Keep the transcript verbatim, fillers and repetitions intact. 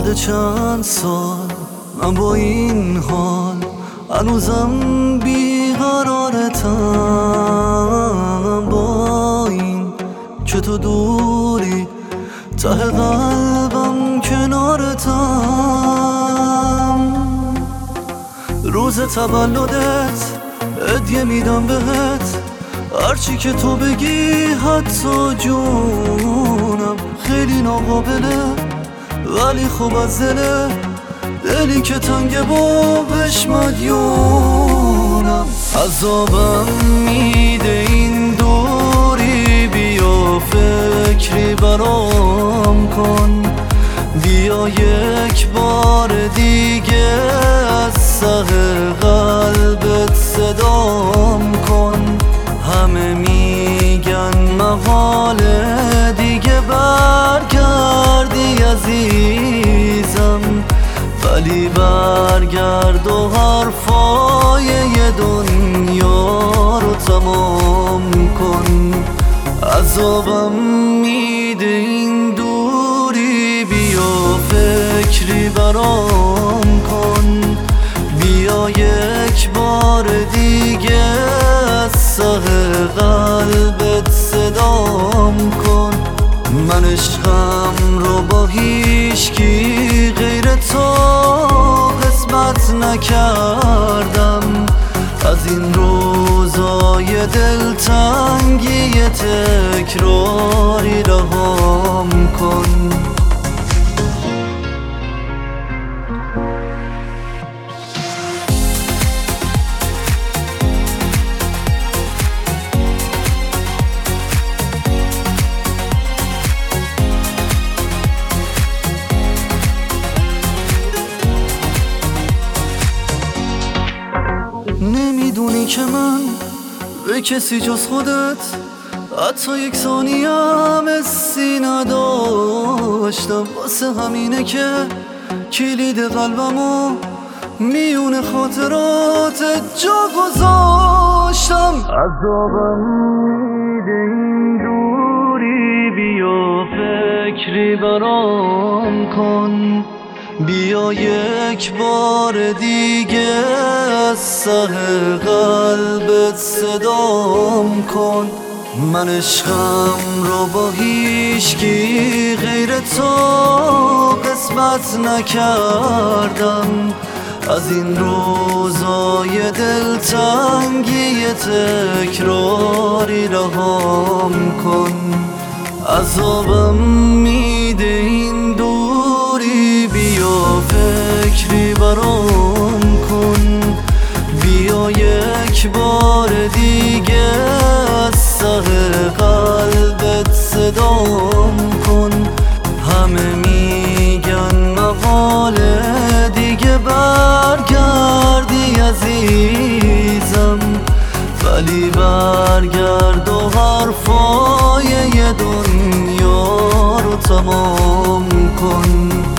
شده چند سال من با این حال هنوزم بیقرارتم، با این که تو دوری ته قلبم کنارتم. روز تولدت هدیه میدم بهت، هرچی که تو بگی حتی جونم. خیلی ناقابله ولی خوب از دله، دلی که تنگه با بهش مدیونم. عذابم میده این دوری، بیا فکری برام کن، بیا یک بار دیگه از ته قلبت صدام کن. همه میگن محاله دیگه برگردی عزیزم، ولی برگرد و حرفای یه دنیا رو تمام کن. عذابم میده این دوری، بیا فکری برام کن، بیا یک بار دیگه از ته قلبت صدام کن. من عشقم رو با هیچکی غیر تو قسمت نکردم، از این روزای دلتنگی تکراری رهام کن. نمیدونی که من به کسی جز خودت حتی یک ثانیه هم حسی نداشتم. واسه همینه که کلید قلبمو میون خاطرات جا گذاشتم. عذابم میده این دوری، بیا فکری برام کن، بیا یک بار دیگه از ته قلبت صدام کن. من عشقم رو با هیچکی غیر تو قسمت نکردم، از این روزای دلتنگی تکراری رهام کن. عذابم میده این دوری، بیا فکری برام کن، بیا یک بار دیگه از ته قلبت صدام کن. همه میگن مقاله دیگه برگردی عزیزم، ولی برگرد و حرفای یه دنیا رو تمام کن.